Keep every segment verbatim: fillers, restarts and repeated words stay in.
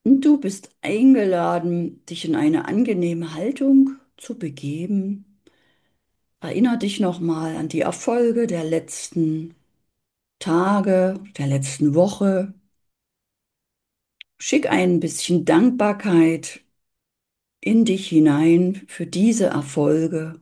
Und du bist eingeladen, dich in eine angenehme Haltung zu begeben. Erinner dich nochmal an die Erfolge der letzten Tage, der letzten Woche. Schick ein bisschen Dankbarkeit in dich hinein für diese Erfolge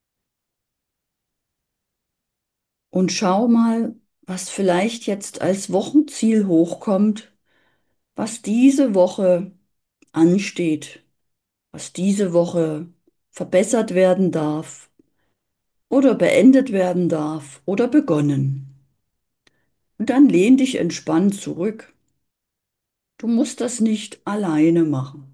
und schau mal, was vielleicht jetzt als Wochenziel hochkommt, was diese Woche ansteht, was diese Woche verbessert werden darf oder beendet werden darf oder begonnen. Und dann lehn dich entspannt zurück. Du musst das nicht alleine machen.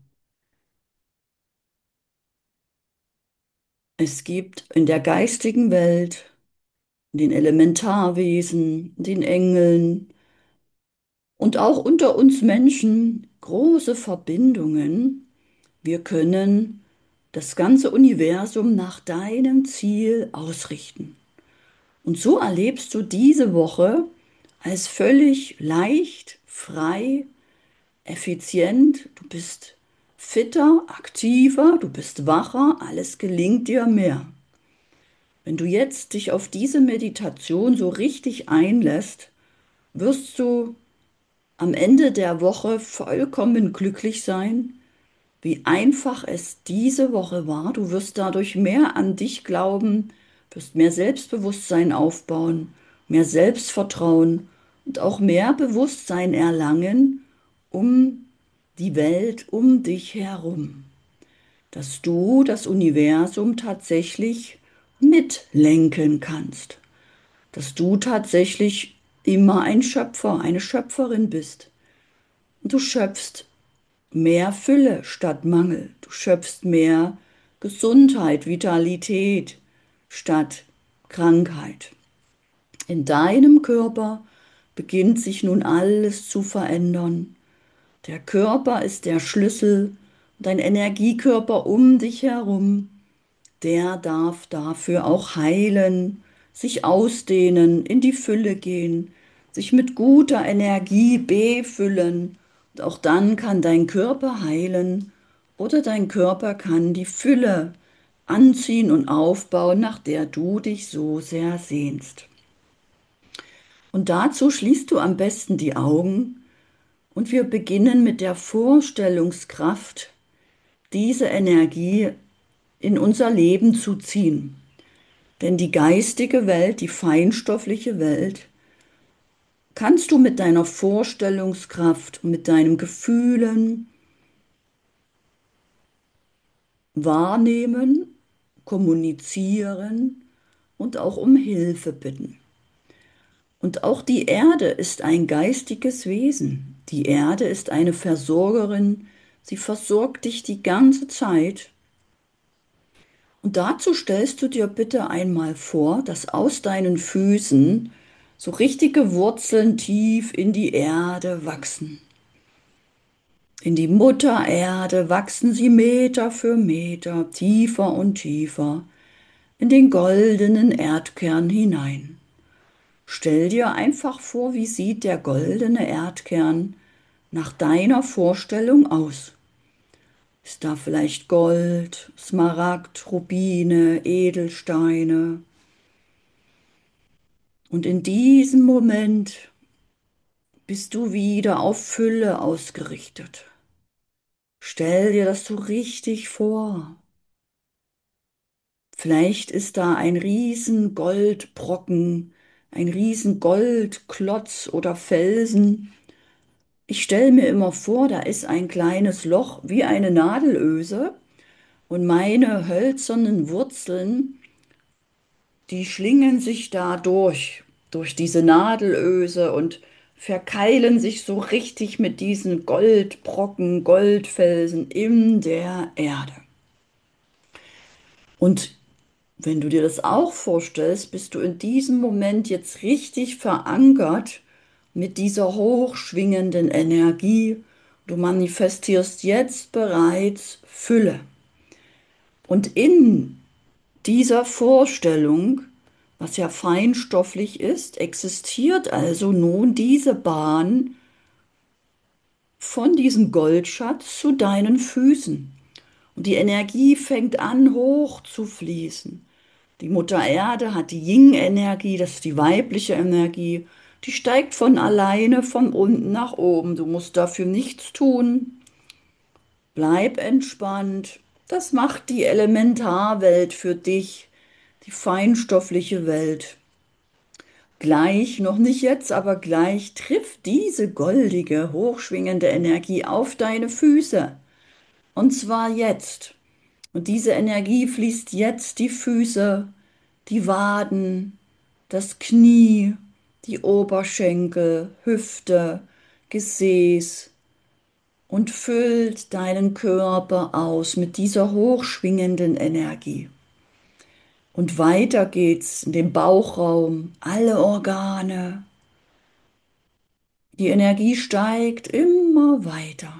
Es gibt in der geistigen Welt, in den Elementarwesen, den Engeln und auch unter uns Menschen große Verbindungen. Wir können das ganze Universum nach deinem Ziel ausrichten. Und so erlebst du diese Woche als völlig leicht, frei, effizient, du bist fitter, aktiver, du bist wacher, alles gelingt dir mehr. Wenn du jetzt dich auf diese Meditation so richtig einlässt, wirst du am Ende der Woche vollkommen glücklich sein, wie einfach es diese Woche war. Du wirst dadurch mehr an dich glauben, wirst mehr Selbstbewusstsein aufbauen, mehr Selbstvertrauen und auch mehr Bewusstsein erlangen um die Welt um dich herum, dass du das Universum tatsächlich mitlenken kannst, dass du tatsächlich immer ein Schöpfer, eine Schöpferin bist. Und du schöpfst mehr Fülle statt Mangel. Du schöpfst mehr Gesundheit, Vitalität statt Krankheit. In deinem Körper beginnt sich nun alles zu verändern. Der Körper ist der Schlüssel, dein Energiekörper um dich herum, der darf dafür auch heilen, sich ausdehnen, in die Fülle gehen, sich mit guter Energie befüllen. Und auch dann kann dein Körper heilen oder dein Körper kann die Fülle anziehen und aufbauen, nach der du dich so sehr sehnst. Und dazu schließt du am besten die Augen und wir beginnen mit der Vorstellungskraft, diese Energie in unser Leben zu ziehen. Denn die geistige Welt, die feinstoffliche Welt, kannst du mit deiner Vorstellungskraft, mit deinen Gefühlen wahrnehmen, kommunizieren und auch um Hilfe bitten. Und auch die Erde ist ein geistiges Wesen. Die Erde ist eine Versorgerin. Sie versorgt dich die ganze Zeit. Und dazu stellst du dir bitte einmal vor, dass aus deinen Füßen so richtige Wurzeln tief in die Erde wachsen. In die Mutter Erde wachsen sie Meter für Meter tiefer und tiefer in den goldenen Erdkern hinein. Stell dir einfach vor, wie sieht der goldene Erdkern nach deiner Vorstellung aus? Ist da vielleicht Gold, Smaragd, Rubine, Edelsteine? Und in diesem Moment bist du wieder auf Fülle ausgerichtet. Stell dir das so richtig vor. Vielleicht ist da ein riesen Goldbrocken, ein riesen Goldklotz oder Felsen. Ich stelle mir immer vor, da ist ein kleines Loch wie eine Nadelöse und meine hölzernen Wurzeln, die schlingen sich da durch, durch diese Nadelöse und verkeilen sich so richtig mit diesen Goldbrocken, Goldfelsen in der Erde. Und wenn du dir das auch vorstellst, bist du in diesem Moment jetzt richtig verankert mit dieser hochschwingenden Energie. Du manifestierst jetzt bereits Fülle. Und in dieser Vorstellung, was ja feinstofflich ist, existiert also nun diese Bahn von diesem Goldschatz zu deinen Füßen. Und die Energie fängt an, hoch zu fließen. Die Mutter Erde hat die Yin-Energie, das ist die weibliche Energie. Die steigt von alleine von unten nach oben. Du musst dafür nichts tun. Bleib entspannt. Das macht die Elementarwelt für dich, die feinstoffliche Welt. Gleich, noch nicht jetzt, aber gleich trifft diese goldige, hochschwingende Energie auf deine Füße. Und zwar jetzt. Und diese Energie fließt jetzt die Füße, die Waden, das Knie, die Oberschenkel, Hüfte, Gesäß und füllt deinen Körper aus mit dieser hochschwingenden Energie. Und weiter geht's in den Bauchraum, alle Organe. Die Energie steigt immer weiter.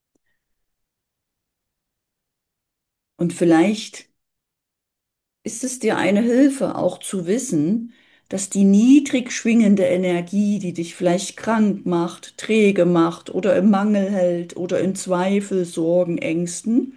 Und vielleicht ist es dir eine Hilfe, auch zu wissen, dass die niedrig schwingende Energie, die dich vielleicht krank macht, träge macht oder im Mangel hält oder in Zweifel, Sorgen, Ängsten,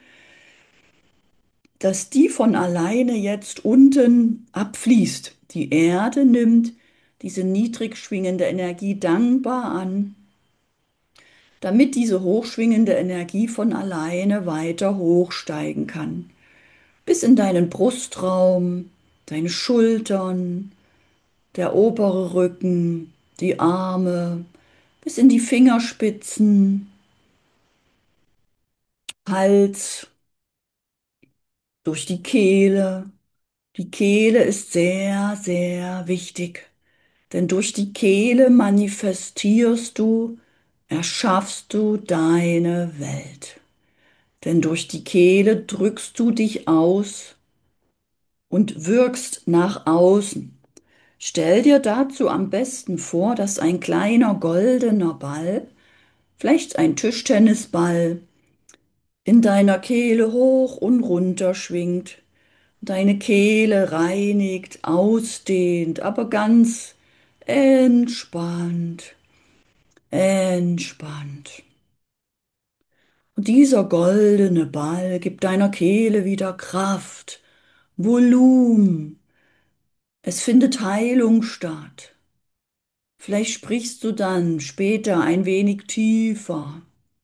dass die von alleine jetzt unten abfließt. Die Erde nimmt diese niedrig schwingende Energie dankbar an, damit diese hochschwingende Energie von alleine weiter hochsteigen kann. Bis in deinen Brustraum, deine Schultern, der obere Rücken, die Arme, bis in die Fingerspitzen, Hals, durch die Kehle. Die Kehle ist sehr, sehr wichtig, denn durch die Kehle manifestierst du, erschaffst du deine Welt. Denn durch die Kehle drückst du dich aus und wirkst nach außen. Stell dir dazu am besten vor, dass ein kleiner goldener Ball, vielleicht ein Tischtennisball, in deiner Kehle hoch und runter schwingt, deine Kehle reinigt, ausdehnt, aber ganz entspannt, entspannt. Und dieser goldene Ball gibt deiner Kehle wieder Kraft, Volumen. Es findet Heilung statt. Vielleicht sprichst du dann später ein wenig tiefer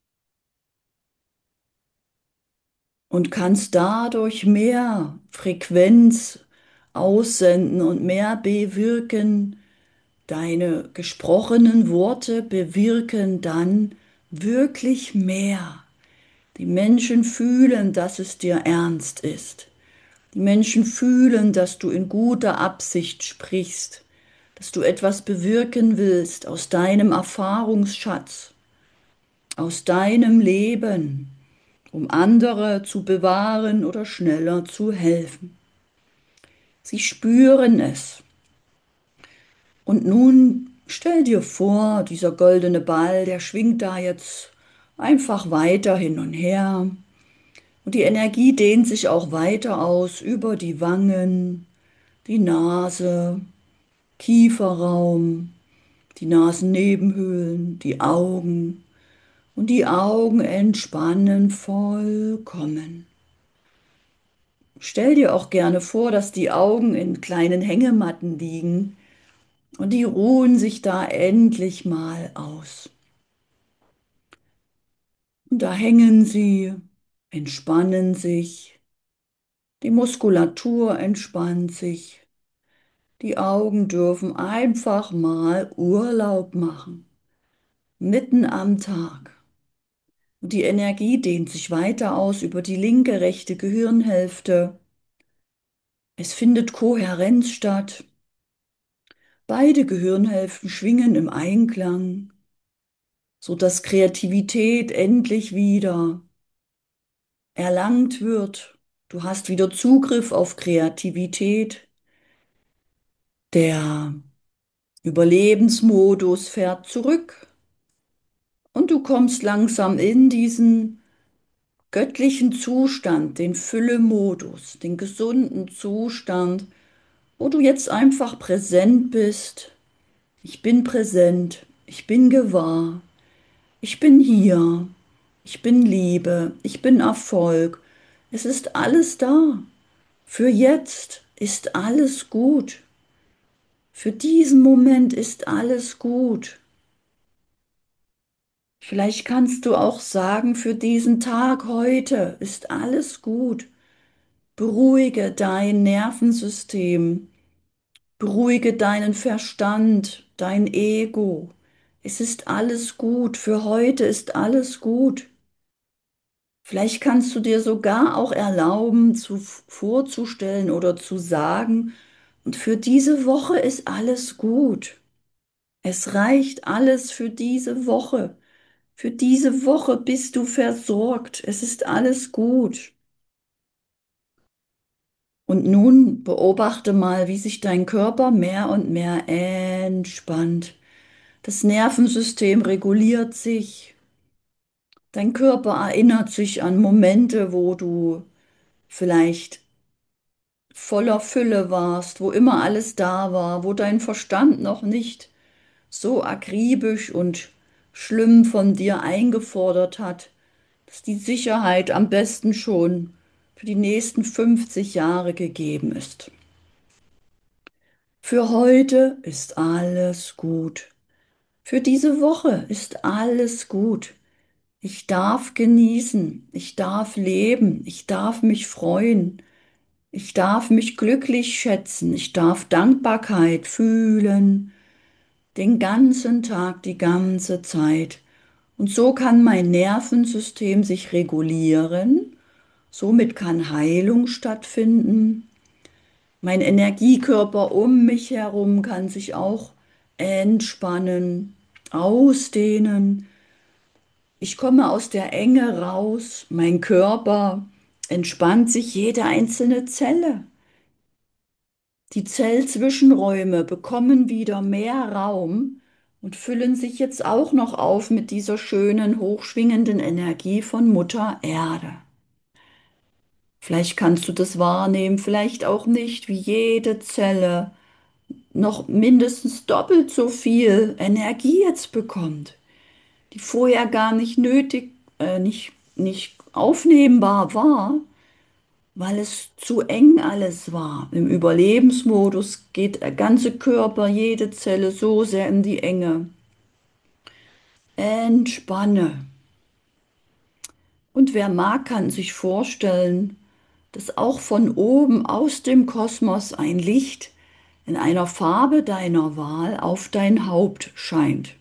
und kannst dadurch mehr Frequenz aussenden und mehr bewirken. Deine gesprochenen Worte bewirken dann wirklich mehr. Die Menschen fühlen, dass es dir ernst ist. Die Menschen fühlen, dass du in guter Absicht sprichst, dass du etwas bewirken willst aus deinem Erfahrungsschatz, aus deinem Leben, um andere zu bewahren oder schneller zu helfen. Sie spüren es. Und nun stell dir vor, dieser goldene Ball, der schwingt da jetzt einfach weiter hin und her. Und die Energie dehnt sich auch weiter aus über die Wangen, die Nase, Kieferraum, die Nasennebenhöhlen, die Augen. Und die Augen entspannen vollkommen. Stell dir auch gerne vor, dass die Augen in kleinen Hängematten liegen und die ruhen sich da endlich mal aus. Und da hängen sie, entspannen sich, die Muskulatur entspannt sich, die Augen dürfen einfach mal Urlaub machen, mitten am Tag. Und die Energie dehnt sich weiter aus über die linke, rechte Gehirnhälfte. Es findet Kohärenz statt. Beide Gehirnhälften schwingen im Einklang, sodass Kreativität endlich wieder erlangt wird. Du hast wieder Zugriff auf Kreativität. Der Überlebensmodus fährt zurück und du kommst langsam in diesen göttlichen Zustand, den Fülle-Modus, den gesunden Zustand, wo du jetzt einfach präsent bist. Ich bin präsent, ich bin gewahr, Ich bin hier. Ich bin Liebe. Ich bin Erfolg. Es ist alles da. Für jetzt ist alles gut. Für diesen Moment ist alles gut. Vielleicht kannst du auch sagen, für diesen Tag heute ist alles gut. Beruhige dein Nervensystem. Beruhige deinen Verstand, dein Ego. Es ist alles gut. Für heute ist alles gut. Vielleicht kannst du dir sogar auch erlauben, zu, vorzustellen oder zu sagen, und für diese Woche ist alles gut. Es reicht alles für diese Woche. Für diese Woche bist du versorgt. Es ist alles gut. Und nun beobachte mal, wie sich dein Körper mehr und mehr entspannt. Das Nervensystem reguliert sich. Dein Körper erinnert sich an Momente, wo du vielleicht voller Fülle warst, wo immer alles da war, wo dein Verstand noch nicht so akribisch und schlimm von dir eingefordert hat, dass die Sicherheit am besten schon für die nächsten fünfzig Jahre gegeben ist. Für heute ist alles gut. Für diese Woche ist alles gut. Ich darf genießen, ich darf leben, ich darf mich freuen, ich darf mich glücklich schätzen, ich darf Dankbarkeit fühlen, den ganzen Tag, die ganze Zeit. Und so kann mein Nervensystem sich regulieren, somit kann Heilung stattfinden. Mein Energiekörper um mich herum kann sich auch entspannen, ausdehnen. Ich komme aus der Enge raus, mein Körper entspannt sich jede einzelne Zelle. Die Zellzwischenräume bekommen wieder mehr Raum und füllen sich jetzt auch noch auf mit dieser schönen, hochschwingenden Energie von Mutter Erde. Vielleicht kannst du das wahrnehmen, vielleicht auch nicht, wie jede Zelle noch mindestens doppelt so viel Energie jetzt bekommt, die vorher gar nicht nötig, äh, nicht, nicht aufnehmbar war, weil es zu eng alles war. Im Überlebensmodus geht der ganze Körper, jede Zelle so sehr in die Enge. Entspanne. Und wer mag, kann sich vorstellen, dass auch von oben aus dem Kosmos ein Licht in einer Farbe deiner Wahl auf dein Haupt scheint.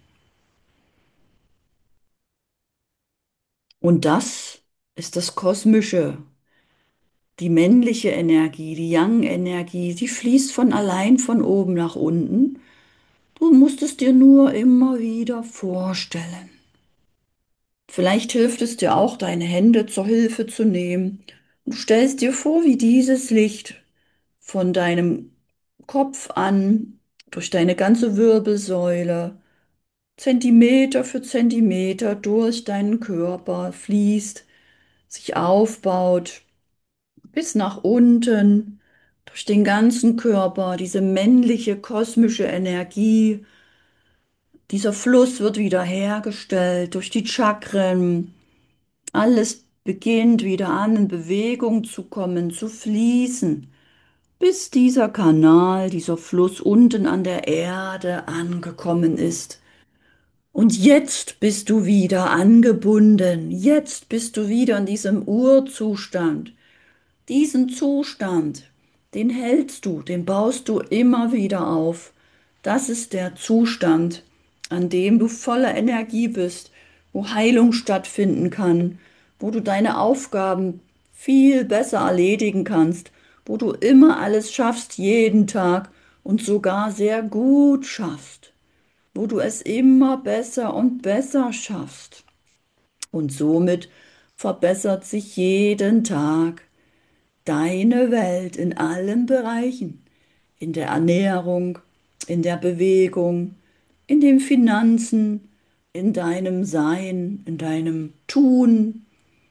Und das ist das Kosmische, die männliche Energie, die Yang-Energie, die fließt von allein von oben nach unten. Du musst es dir nur immer wieder vorstellen. Vielleicht hilft es dir auch, deine Hände zur Hilfe zu nehmen. Du stellst dir vor, wie dieses Licht von deinem Kopf an, durch deine ganze Wirbelsäule, Zentimeter für Zentimeter durch deinen Körper fließt, sich aufbaut, bis nach unten, durch den ganzen Körper, diese männliche kosmische Energie. Dieser Fluss wird wieder hergestellt durch die Chakren. Alles beginnt wieder an, in Bewegung zu kommen, zu fließen, bis dieser Kanal, dieser Fluss unten an der Erde angekommen ist. Und jetzt bist du wieder angebunden. Jetzt bist du wieder in diesem Urzustand. Diesen Zustand, den hältst du, den baust du immer wieder auf. Das ist der Zustand, an dem du voller Energie bist, wo Heilung stattfinden kann, wo du deine Aufgaben viel besser erledigen kannst, wo du immer alles schaffst, jeden Tag und sogar sehr gut schaffst, wo du es immer besser und besser schaffst. Und somit verbessert sich jeden Tag deine Welt in allen Bereichen, in der Ernährung, in der Bewegung, in den Finanzen, in deinem Sein, in deinem Tun.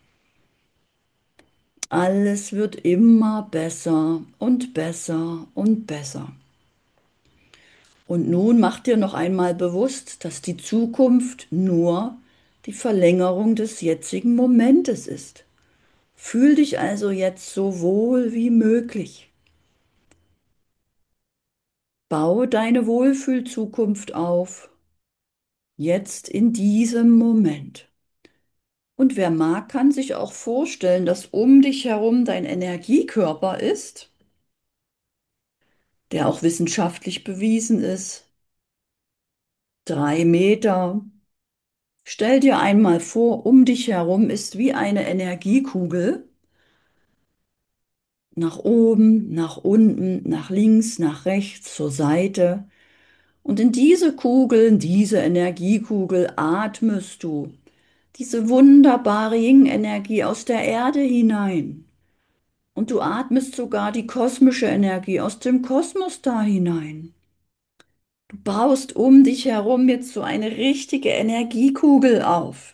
Alles wird immer besser und besser und besser. Und nun mach dir noch einmal bewusst, dass die Zukunft nur die Verlängerung des jetzigen Momentes ist. Fühl dich also jetzt so wohl wie möglich. Baue deine Wohlfühlzukunft auf, jetzt in diesem Moment. Und wer mag, kann sich auch vorstellen, dass um dich herum dein Energiekörper ist, der auch wissenschaftlich bewiesen ist. Drei Meter. Stell dir einmal vor, um dich herum ist wie eine Energiekugel. Nach oben, nach unten, nach links, nach rechts, zur Seite. Und in diese Kugel, in diese Energiekugel atmest du diese wunderbare Yin-Energie aus der Erde hinein. Und du atmest sogar die kosmische Energie aus dem Kosmos da hinein. Du baust um dich herum jetzt so eine richtige Energiekugel auf.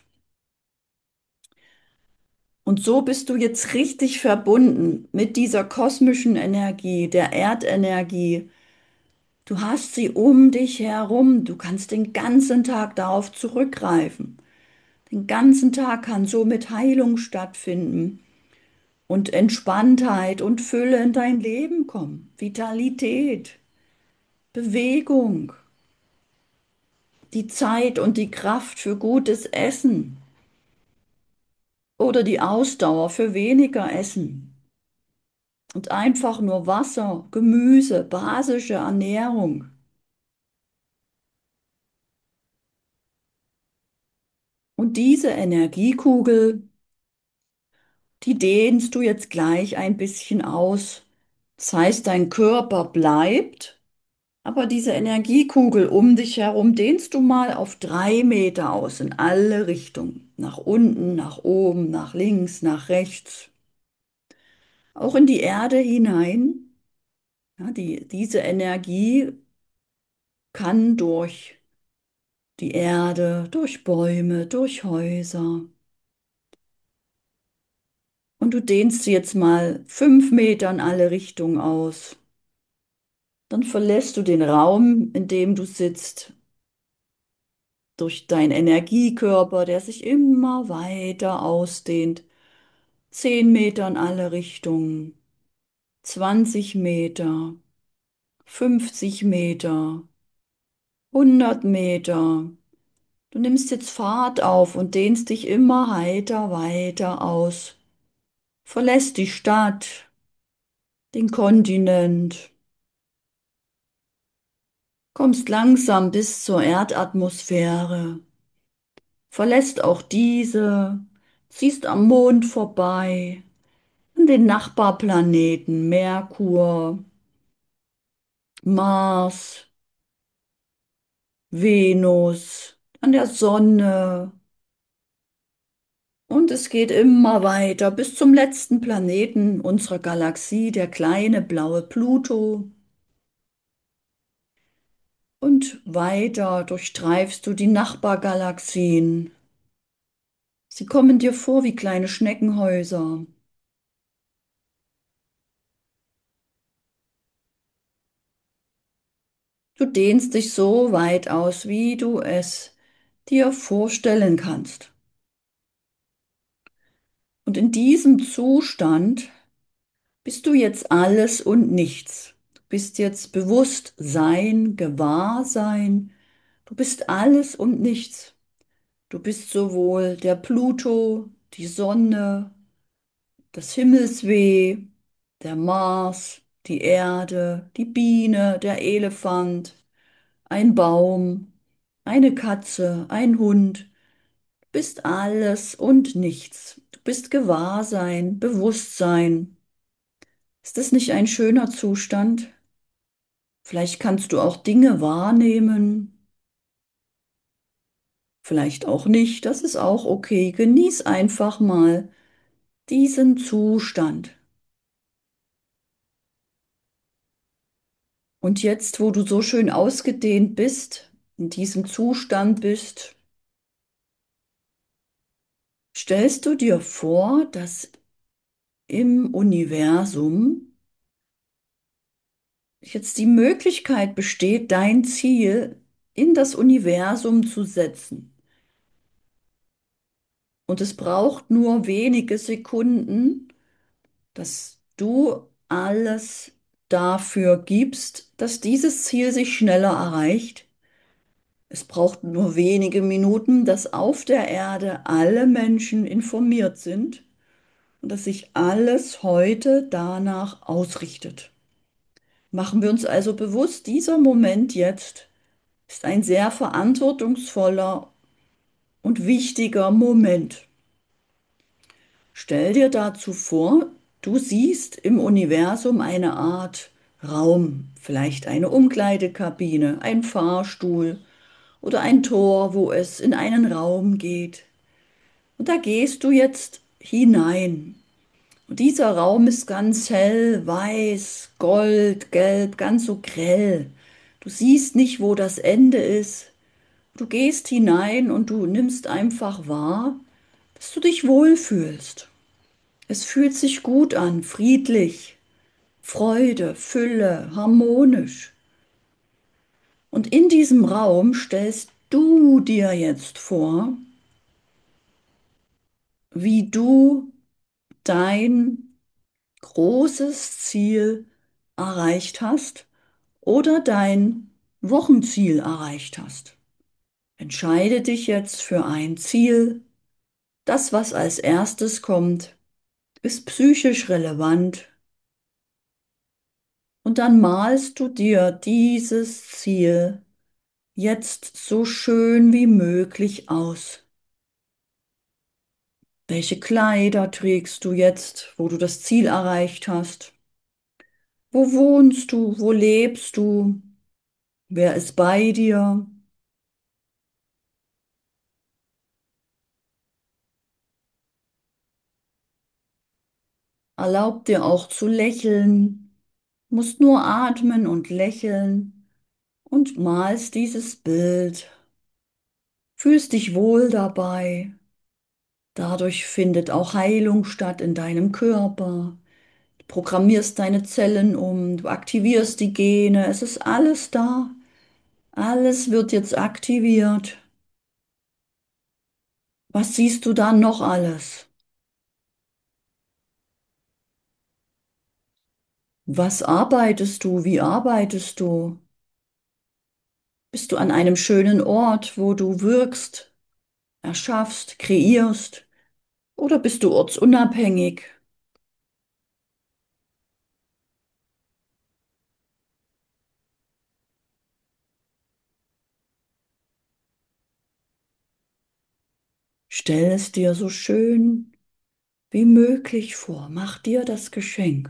Und so bist du jetzt richtig verbunden mit dieser kosmischen Energie, der Erdenergie. Du hast sie um dich herum. Du kannst den ganzen Tag darauf zurückgreifen. Den ganzen Tag kann somit Heilung stattfinden und Entspanntheit und Fülle in dein Leben kommen. Vitalität, Bewegung, die Zeit und die Kraft für gutes Essen oder die Ausdauer für weniger Essen. Und einfach nur Wasser, Gemüse, basische Ernährung. Und diese Energiekugel, die dehnst du jetzt gleich ein bisschen aus. Das heißt, dein Körper bleibt, aber diese Energiekugel um dich herum dehnst du mal auf drei Meter aus in alle Richtungen. Nach unten, nach oben, nach links, nach rechts. Auch in die Erde hinein. Ja, die, diese Energie kann durch die Erde, durch Bäume, durch Häuser. Und du dehnst sie jetzt mal fünf Meter in alle Richtungen aus. Dann verlässt du den Raum, in dem du sitzt, durch deinen Energiekörper, der sich immer weiter ausdehnt. Zehn Meter in alle Richtungen, zwanzig Meter, fünfzig Meter, hundert Meter. Du nimmst jetzt Fahrt auf und dehnst dich immer weiter, weiter aus. Verlässt die Stadt, den Kontinent, kommst langsam bis zur Erdatmosphäre, verlässt auch diese, ziehst am Mond vorbei, an den Nachbarplaneten Merkur, Mars, Venus, an der Sonne. Und es geht immer weiter bis zum letzten Planeten unserer Galaxie, der kleine blaue Pluto. Und weiter durchstreifst du die Nachbargalaxien. Sie kommen dir vor wie kleine Schneckenhäuser. Du dehnst dich so weit aus, wie du es dir vorstellen kannst. Und in diesem Zustand bist du jetzt alles und nichts. Du bist jetzt Bewusstsein, Gewahrsein. Du bist alles und nichts. Du bist sowohl der Pluto, die Sonne, das Himmelsweh, der Mars, die Erde, die Biene, der Elefant, ein Baum, eine Katze, ein Hund. Du bist alles und nichts. Du bist Gewahrsein, Bewusstsein. Ist das nicht ein schöner Zustand? Vielleicht kannst du auch Dinge wahrnehmen, vielleicht auch nicht. Das ist auch okay. Genieß einfach mal diesen Zustand. Und jetzt, wo du so schön ausgedehnt bist, in diesem Zustand bist, stellst du dir vor, dass im Universum jetzt die Möglichkeit besteht, dein Ziel in das Universum zu setzen. Und es braucht nur wenige Sekunden, dass du alles dafür gibst, dass dieses Ziel sich schneller erreicht. Es braucht nur wenige Minuten, dass auf der Erde alle Menschen informiert sind und dass sich alles heute danach ausrichtet. Machen wir uns also bewusst, dieser Moment jetzt ist ein sehr verantwortungsvoller und wichtiger Moment. Stell dir dazu vor, du siehst im Universum eine Art Raum, vielleicht eine Umkleidekabine, ein Fahrstuhl oder ein Tor, wo es in einen Raum geht. Und da gehst du jetzt hinein. Und dieser Raum ist ganz hell, weiß, gold, gelb, ganz so grell. Du siehst nicht, wo das Ende ist. Du gehst hinein und du nimmst einfach wahr, dass du dich wohlfühlst. Es fühlt sich gut an, friedlich, Freude, Fülle, harmonisch. Und in diesem Raum stellst du dir jetzt vor, wie du dein großes Ziel erreicht hast oder dein Wochenziel erreicht hast. Entscheide dich jetzt für ein Ziel. Das, was als erstes kommt, ist psychisch relevant. Und dann malst du dir dieses Ziel jetzt so schön wie möglich aus. Welche Kleider trägst du jetzt, wo du das Ziel erreicht hast? Wo wohnst du? Wo lebst du? Wer ist bei dir? Erlaub dir auch zu lächeln, musst nur atmen und lächeln und malst dieses Bild. Fühlst dich wohl dabei. Dadurch findet auch Heilung statt in deinem Körper. Du programmierst deine Zellen um, du aktivierst die Gene, es ist alles da. Alles wird jetzt aktiviert. Was siehst du da noch alles? Was arbeitest du? Wie arbeitest du? Bist du an einem schönen Ort, wo du wirkst, erschaffst, kreierst? Oder bist du ortsunabhängig? Stell es dir so schön wie möglich vor. Mach dir das Geschenk.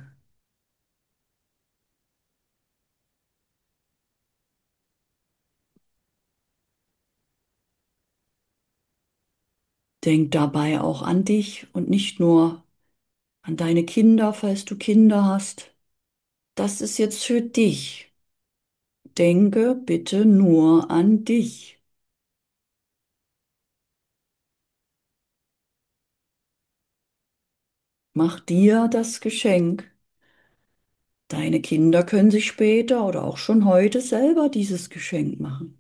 Denk dabei auch an dich und nicht nur an deine Kinder, falls du Kinder hast. Das ist jetzt für dich. Denke bitte nur an dich. Mach dir das Geschenk. Deine Kinder können sich später oder auch schon heute selber dieses Geschenk machen.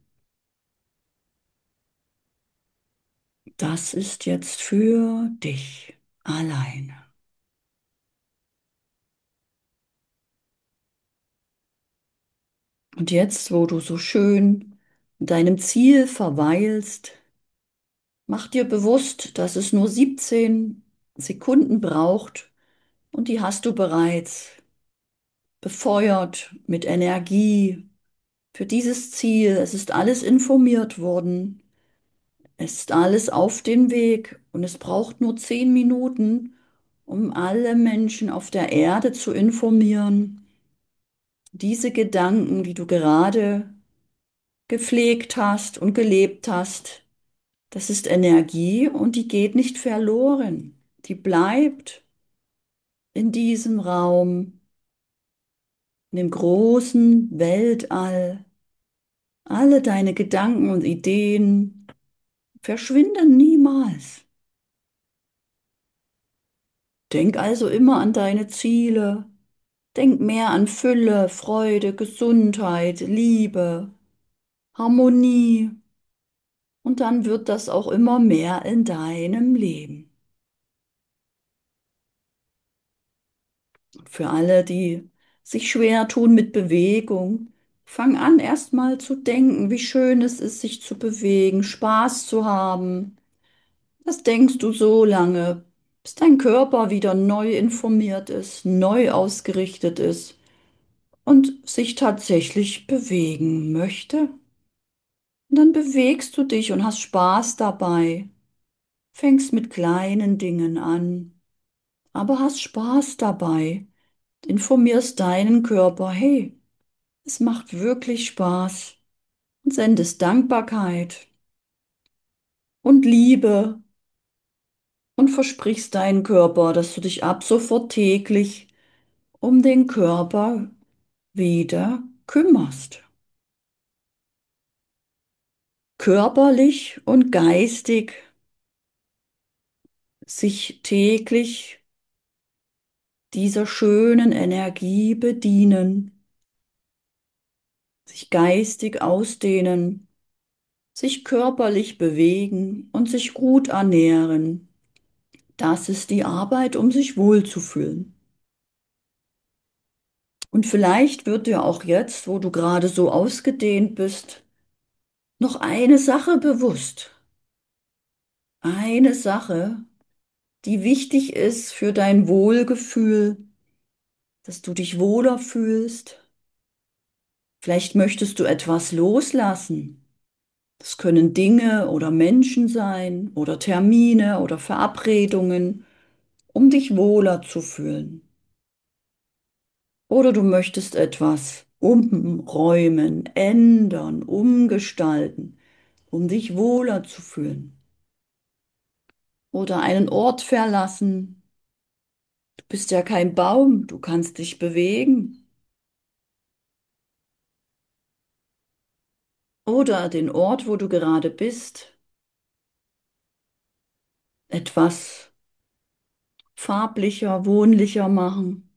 Das ist jetzt für dich alleine. Und jetzt, wo du so schön in deinem Ziel verweilst, mach dir bewusst, dass es nur siebzehn Sekunden braucht und die hast du bereits befeuert mit Energie für dieses Ziel. Es ist alles informiert worden. Es ist alles auf dem Weg und es braucht nur zehn Minuten, um alle Menschen auf der Erde zu informieren. Diese Gedanken, die du gerade gepflegt hast und gelebt hast, das ist Energie und die geht nicht verloren. Die bleibt in diesem Raum, in dem großen Weltall. Alle deine Gedanken und Ideen verschwinden niemals. Denk also immer an deine Ziele. Denk mehr an Fülle, Freude, Gesundheit, Liebe, Harmonie Und dann wird das auch immer mehr in deinem Leben. Für alle, die sich schwer tun mit Bewegung, fang an, erst mal zu denken, wie schön es ist, sich zu bewegen, Spaß zu haben. Das denkst du so lange, bis dein Körper wieder neu informiert ist, neu ausgerichtet ist und sich tatsächlich bewegen möchte. Und dann bewegst du dich und hast Spaß dabei, fängst mit kleinen Dingen an, aber hast Spaß dabei, informierst deinen Körper, hey, es macht wirklich Spaß und sendest Dankbarkeit und Liebe und versprichst deinen Körper, dass du dich ab sofort täglich um den Körper wieder kümmerst. Körperlich und geistig sich täglich dieser schönen Energie bedienen, sich geistig ausdehnen, sich körperlich bewegen und sich gut ernähren. Das ist die Arbeit, um sich wohlzufühlen. Und vielleicht wird dir auch jetzt, wo du gerade so ausgedehnt bist, noch eine Sache bewusst. Eine Sache, die wichtig ist für dein Wohlgefühl, dass du dich wohler fühlst. Vielleicht möchtest du etwas loslassen. Das können Dinge oder Menschen sein oder Termine oder Verabredungen, um dich wohler zu fühlen. Oder du möchtest etwas umräumen, ändern, umgestalten, um dich wohler zu fühlen. Oder einen Ort verlassen. Du bist ja kein Baum, du kannst dich bewegen. Oder den Ort, wo du gerade bist, etwas farblicher, wohnlicher machen.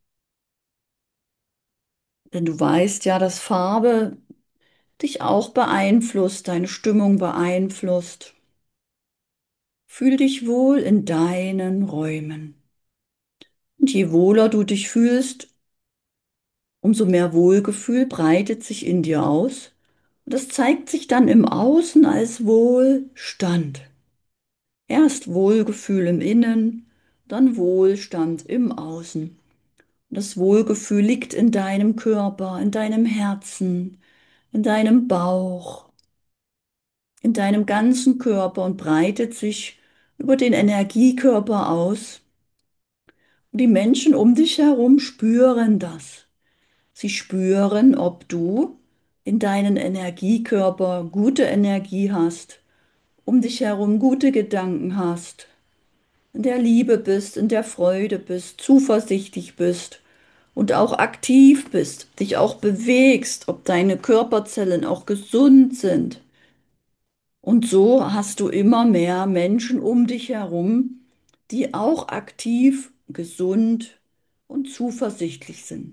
Denn du weißt ja, dass Farbe dich auch beeinflusst, deine Stimmung beeinflusst. Fühl dich wohl in deinen Räumen. Und je wohler du dich fühlst, umso mehr Wohlgefühl breitet sich in dir aus. Und das zeigt sich dann im Außen als Wohlstand. Erst Wohlgefühl im Innen, dann Wohlstand im Außen. Und das Wohlgefühl liegt in deinem Körper, in deinem Herzen, in deinem Bauch, in deinem ganzen Körper und breitet sich über den Energiekörper aus. Und die Menschen um dich herum spüren das. Sie spüren, ob du in deinen Energiekörper gute Energie hast, um dich herum gute Gedanken hast, in der Liebe bist, in der Freude bist, zuversichtlich bist und auch aktiv bist, dich auch bewegst, ob deine Körperzellen auch gesund sind. Und so hast du immer mehr Menschen um dich herum, die auch aktiv, gesund und zuversichtlich sind.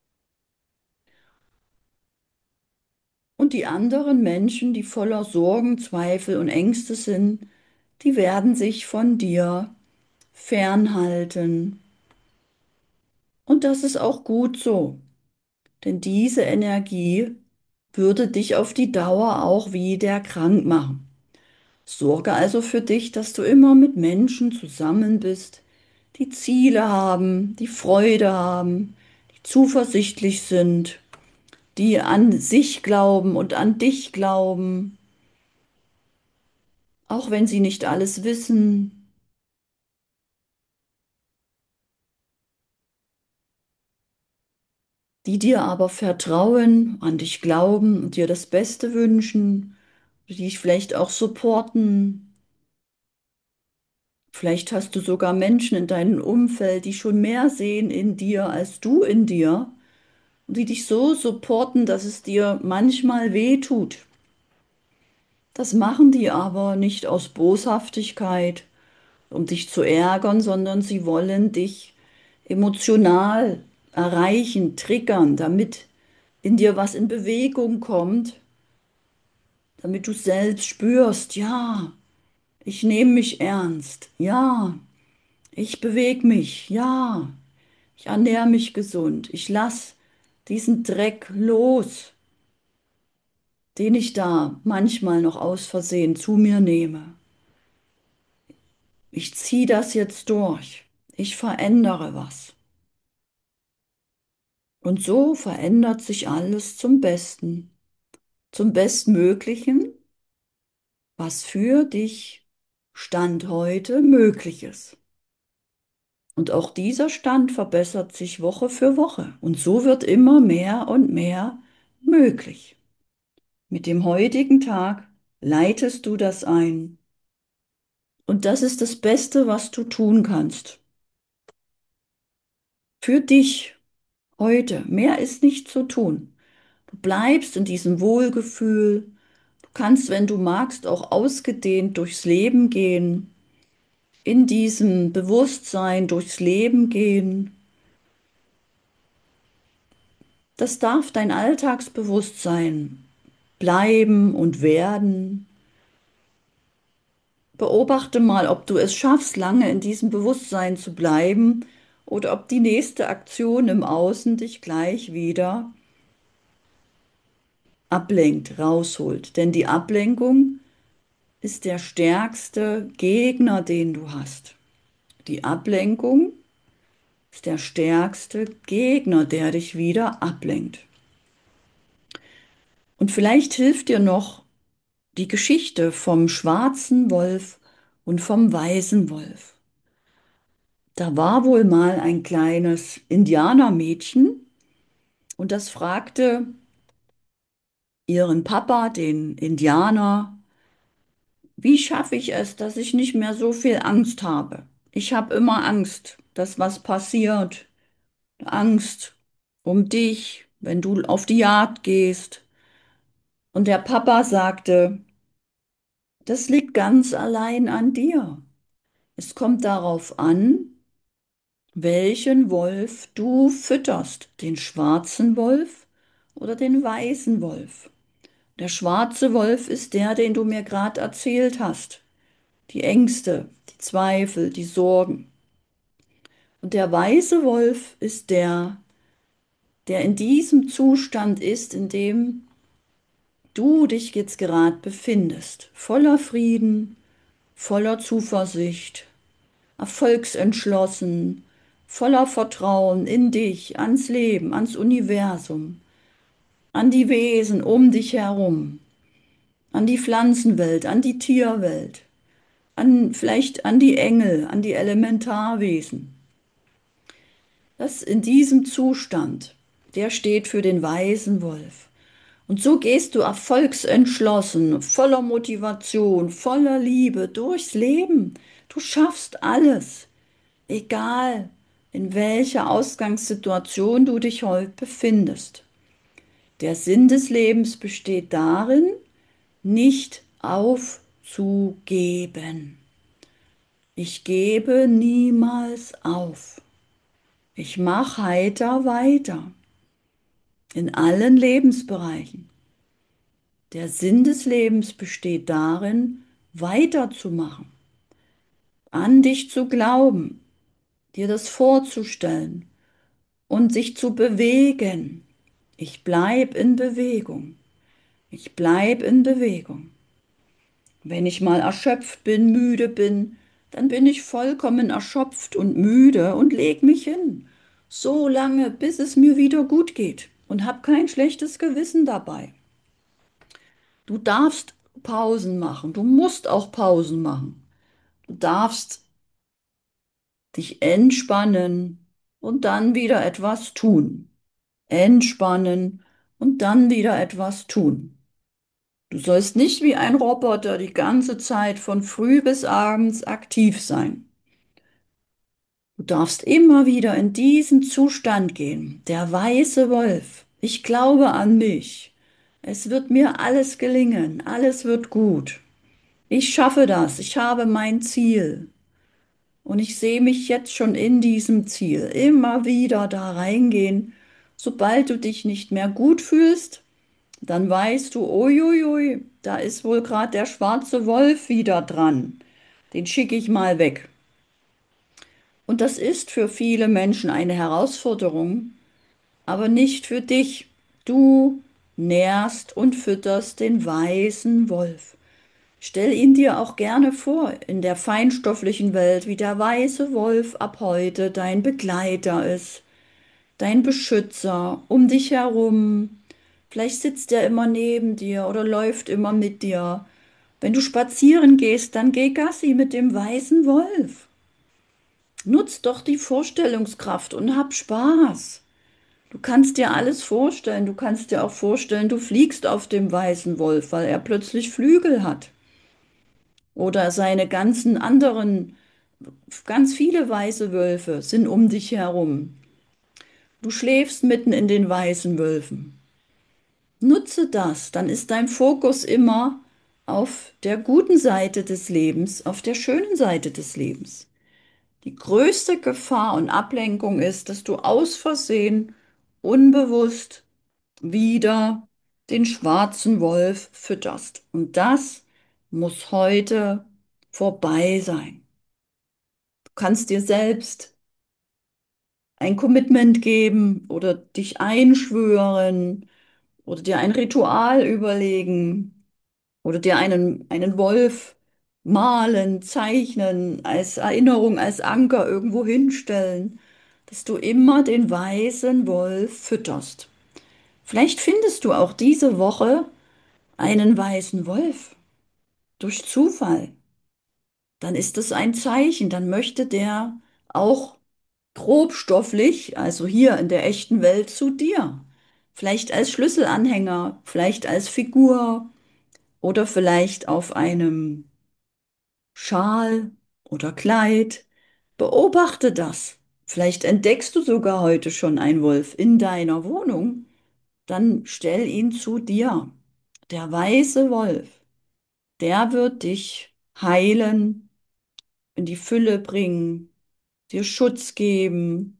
Und die anderen Menschen, die voller Sorgen, Zweifel und Ängste sind, die werden sich von dir fernhalten. Und das ist auch gut so, denn diese Energie würde dich auf die Dauer auch wieder krank machen. Sorge also für dich, dass du immer mit Menschen zusammen bist, die Ziele haben, die Freude haben, die zuversichtlich sind, die an sich glauben und an dich glauben, auch wenn sie nicht alles wissen, die dir aber vertrauen, an dich glauben und dir das Beste wünschen, die dich vielleicht auch supporten. Vielleicht hast du sogar Menschen in deinem Umfeld, die schon mehr sehen in dir als du in dir und die dich so supporten, dass es dir manchmal weh tut. Das machen die aber nicht aus Boshaftigkeit, um dich zu ärgern, sondern sie wollen dich emotional erreichen, triggern, damit in dir was in Bewegung kommt damit du selbst spürst, ja, ich nehme mich ernst, ja, ich bewege mich, ja, ich ernähre mich gesund, ich lass diesen Dreck los, den ich da manchmal noch aus Versehen zu mir nehme. Ich ziehe das jetzt durch, ich verändere was. Und so verändert sich alles zum Besten, zum Bestmöglichen, was für dich Stand heute möglich ist. Und auch dieser Stand verbessert sich Woche für Woche. Und so wird immer mehr und mehr möglich. Mit dem heutigen Tag leitest du das ein. Und das ist das Beste, was du tun kannst. Für dich heute. Mehr ist nicht zu tun. Du bleibst in diesem Wohlgefühl. Du kannst, wenn du magst, auch ausgedehnt durchs Leben gehen. In diesem Bewusstsein durchs Leben gehen. Das darf dein Alltagsbewusstsein bleiben und werden. Beobachte mal, ob du es schaffst, lange in diesem Bewusstsein zu bleiben oder ob die nächste Aktion im Außen dich gleich wieder ablenkt, rausholt. Denn die Ablenkung ist der stärkste Gegner, den du hast. Die Ablenkung ist der stärkste Gegner, der dich wieder ablenkt. Und vielleicht hilft dir noch die Geschichte vom schwarzen Wolf und vom weißen Wolf. Da war wohl mal ein kleines Indianermädchen und das fragte ihren Papa, den Indianer, wie schaffe ich es, dass ich nicht mehr so viel Angst habe? Ich habe immer Angst, dass was passiert. Angst um dich, wenn du auf die Jagd gehst. Und der Papa sagte, das liegt ganz allein an dir. Es kommt darauf an, welchen Wolf du fütterst, den schwarzen Wolf oder den weißen Wolf. Der schwarze Wolf ist der, den du mir gerade erzählt hast. Die Ängste, die Zweifel, die Sorgen. Und der weiße Wolf ist der, der in diesem Zustand ist, in dem du dich jetzt gerade befindest. Voller Frieden, voller Zuversicht, erfolgsentschlossen, voller Vertrauen in dich, ans Leben, ans Universum, an die Wesen um dich herum, an die Pflanzenwelt, an die Tierwelt, an vielleicht an die Engel, an die Elementarwesen. Das in diesem Zustand, der steht für den weisen Wolf. Und so gehst du erfolgsentschlossen, voller Motivation, voller Liebe durchs Leben. Du schaffst alles, egal in welcher Ausgangssituation du dich heute befindest. Der Sinn des Lebens besteht darin, nicht aufzugeben. Ich gebe niemals auf. Ich mache heiter weiter in allen Lebensbereichen. Der Sinn des Lebens besteht darin, weiterzumachen, an dich zu glauben, dir das vorzustellen und sich zu bewegen. Ich bleib in Bewegung. Ich bleib in Bewegung. Wenn ich mal erschöpft bin, müde bin, dann bin ich vollkommen erschöpft und müde und leg mich hin. So lange, bis es mir wieder gut geht und hab kein schlechtes Gewissen dabei. Du darfst Pausen machen. Du musst auch Pausen machen. Du darfst dich entspannen und dann wieder etwas tun. Entspannen und dann wieder etwas tun. Du sollst nicht wie ein Roboter die ganze Zeit von früh bis abends aktiv sein. Du darfst immer wieder in diesen Zustand gehen. Der weiße Wolf. Ich glaube an mich. Es wird mir alles gelingen. Alles wird gut. Ich schaffe das. Ich habe mein Ziel. Und ich sehe mich jetzt schon in diesem Ziel. Immer wieder da reingehen. Sobald du dich nicht mehr gut fühlst, dann weißt du, uiuiui. da ist wohl gerade der schwarze Wolf wieder dran. Den schicke ich mal weg. Und das ist für viele Menschen eine Herausforderung, aber nicht für dich. Du nährst und fütterst den weißen Wolf. Stell ihn dir auch gerne vor in der feinstofflichen Welt, wie der weiße Wolf ab heute dein Begleiter ist, dein Beschützer um dich herum. Vielleicht sitzt er immer neben dir oder läuft immer mit dir. Wenn du spazieren gehst, dann geh Gassi mit dem weißen Wolf. Nutz doch die Vorstellungskraft und hab Spaß. Du kannst dir alles vorstellen. Du kannst dir auch vorstellen, du fliegst auf dem weißen Wolf, weil er plötzlich Flügel hat. Oder seine ganzen anderen, ganz viele weiße Wölfe sind um dich herum. Du schläfst mitten in den weißen Wölfen. Nutze das, dann ist dein Fokus immer auf der guten Seite des Lebens, auf der schönen Seite des Lebens. Die größte Gefahr und Ablenkung ist, dass du aus Versehen unbewusst wieder den schwarzen Wolf fütterst. Und das muss heute vorbei sein. Du kannst dir selbst ein Commitment geben oder dich einschwören oder dir ein Ritual überlegen oder dir einen, einen Wolf malen, zeichnen, als Erinnerung, als Anker irgendwo hinstellen, dass du immer den weißen Wolf fütterst. Vielleicht findest du auch diese Woche einen weißen Wolf durch Zufall. Dann ist es ein Zeichen, dann möchte der auch grobstofflich, also hier in der echten Welt zu dir. Vielleicht als Schlüsselanhänger, vielleicht als Figur oder vielleicht auf einem Schal oder Kleid. Beobachte das. Vielleicht entdeckst du sogar heute schon einen Wolf in deiner Wohnung. Dann stell ihn zu dir. Der weiße Wolf, der wird dich heilen, in die Fülle bringen, dir Schutz geben.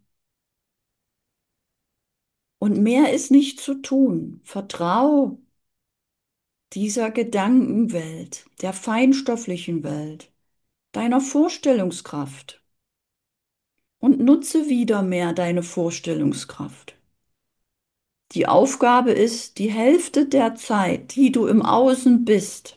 Und mehr ist nicht zu tun. Vertrau dieser Gedankenwelt, der feinstofflichen Welt, deiner Vorstellungskraft und nutze wieder mehr deine Vorstellungskraft. Die Aufgabe ist, die Hälfte der Zeit, die du im Außen bist,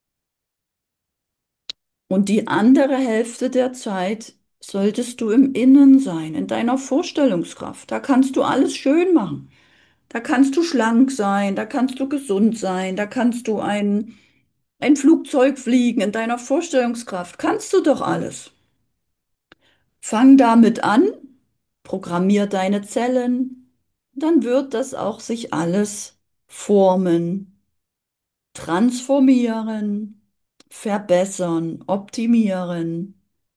und die andere Hälfte der Zeit solltest du im Innen sein, in deiner Vorstellungskraft. Da kannst du alles schön machen. Da kannst du schlank sein, da kannst du gesund sein, da kannst du ein, ein Flugzeug fliegen in deiner Vorstellungskraft. Kannst du doch alles. Fang damit an, programmier deine Zellen, dann wird das auch sich alles formen, transformieren, verbessern, optimieren.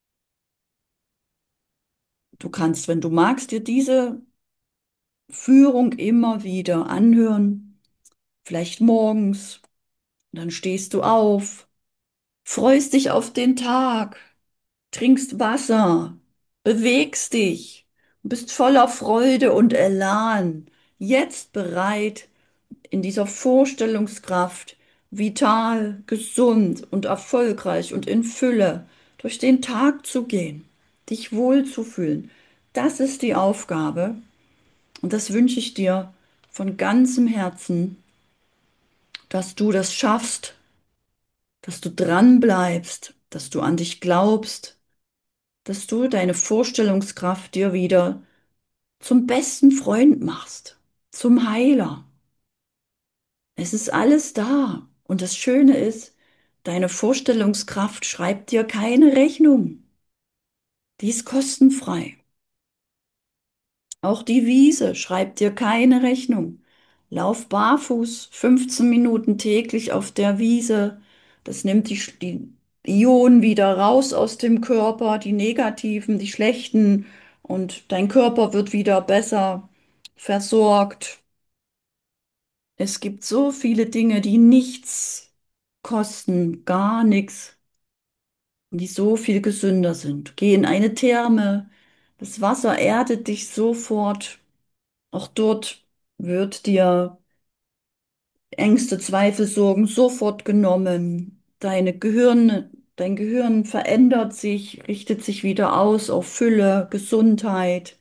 Du kannst, wenn du magst, dir diese Führung immer wieder anhören, vielleicht morgens, dann stehst du auf, freust dich auf den Tag, trinkst Wasser, bewegst dich, bist voller Freude und Elan, jetzt bereit, in dieser Vorstellungskraft vital, gesund und erfolgreich und in Fülle durch den Tag zu gehen, dich wohlzufühlen. Das ist die Aufgabe und das wünsche ich dir von ganzem Herzen, dass du das schaffst, dass du dran bleibst, dass du an dich glaubst, dass du deine Vorstellungskraft dir wieder zum besten Freund machst, zum Heiler. Es ist alles da. Und das Schöne ist, deine Vorstellungskraft schreibt dir keine Rechnung. Die ist kostenfrei. Auch die Wiese schreibt dir keine Rechnung. Lauf barfuß fünfzehn Minuten täglich auf der Wiese. Das nimmt die, die Ionen wieder raus aus dem Körper, die negativen, die schlechten. Und dein Körper wird wieder besser versorgt. Es gibt so viele Dinge, die nichts kosten, gar nichts, und die so viel gesünder sind. Geh in eine Therme, das Wasser erdet dich sofort. Auch dort wird dir Ängste, Zweifel, Sorgen sofort genommen. Deine Gehirn, dein Gehirn verändert sich, richtet sich wieder aus auf Fülle, Gesundheit.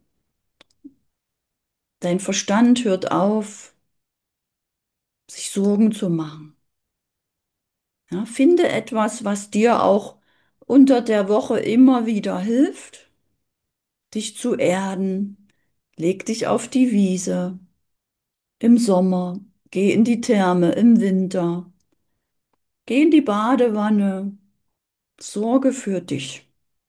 Dein Verstand hört auf, sich Sorgen zu machen. Ja, finde etwas, was dir auch unter der Woche immer wieder hilft, dich zu erden. Leg dich auf die Wiese im Sommer, geh in die Therme im Winter, geh in die Badewanne, sorge für dich.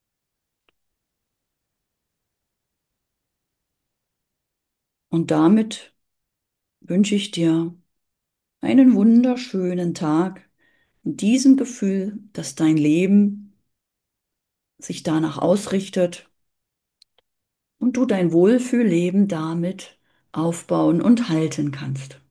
Und damit wünsche ich dir einen wunderschönen Tag in diesem Gefühl, dass dein Leben sich danach ausrichtet und du dein Wohlfühlleben damit aufbauen und halten kannst.